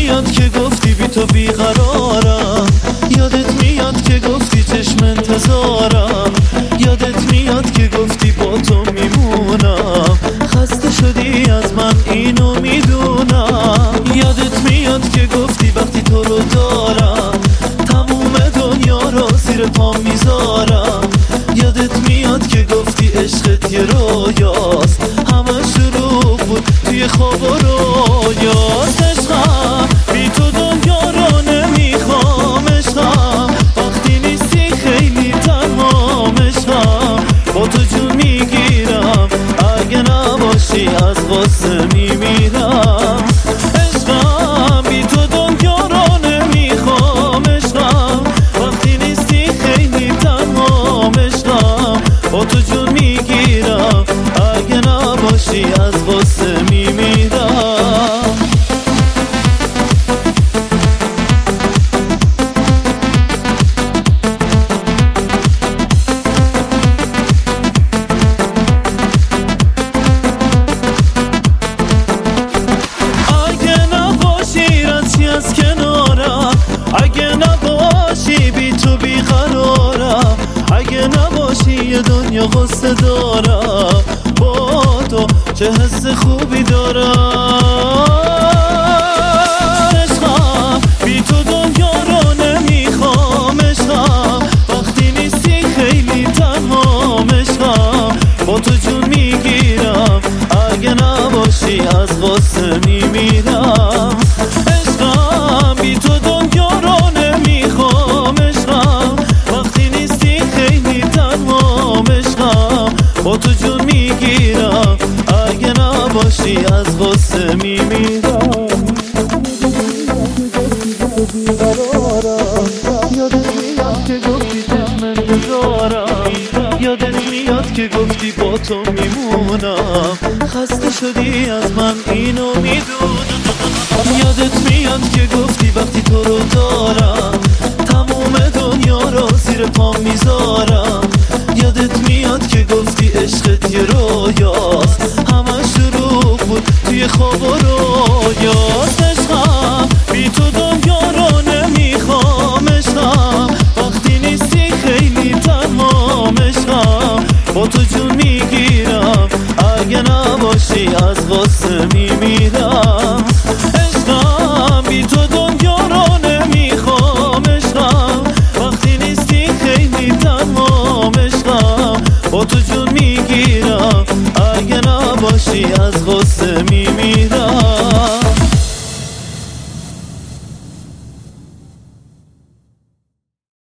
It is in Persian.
میاد که گفتی بی تو بیقرارم، یادت میاد که گفتی چشم انتظارم، یادت میاد که گفتی با تو میمونم، خسته شدی از من اینو میدونم. یادت میاد که گفتی وقتی تو رو دارم تموم دنیا رو زیر پام میذارم. یادت میاد که گفتی عشقت یه رویاست، همه شروع بود توی خواب و رویاست. عشقم بی تو دنیا رو نمیخوام، عشقم وقتی نیستی خیلی تنهام، عشقم با تو جون میگیرم اگه نباشی از غصه میمیرم. عشقم بی تو دنیا رو نمیخوام، عشقم وقتی نیستی خیلی تنهام، عشقم با تو جون میگیرم اگه نباشی از غصه میمیرم. از کنارم اگه نباشی بی تو بیقرارم، اگه نباشی یه دنیا غصه دارم، با تو چه حس خوبی دارم. عشقم بی تو دنیا رو نمیخوام، عشقم وقتی نیستی خیلی تنهام، عشقم با تو جون میگیرم اگه نباشی از غصه میمیرم. بی تو دنیا رو نمیخوام، عشقم وقتی نیستی خیلی تنهام، عشقم با تو جون میگیرم اگه نباشی از غصه میمیرم. یادت میاد که گفتی چشم انتظارم، یادت میاد که گفتی با تو میمونم، خسته شدی از من اینو میدونم. یادت میاد که گفتی وقتی تو رو دارم تموم دنیا رو زیر پام میذارم. یادت میاد که گفتی عشقت یه رویاست، همه شروع بود توی خواب و رویاست. عشقم بی تو دنیا رو نمیخوام، عشقم وقتی نیستی خیلی تنهام، عشقم با تو جون میگیرم اگه نباشی از غصه میمیرم. بی تو دنیا رو نمیخوام، عشقم وقتی نیستی خیلی تنهام، عشقم با تو جون میگیرم اگه نباشی از غصه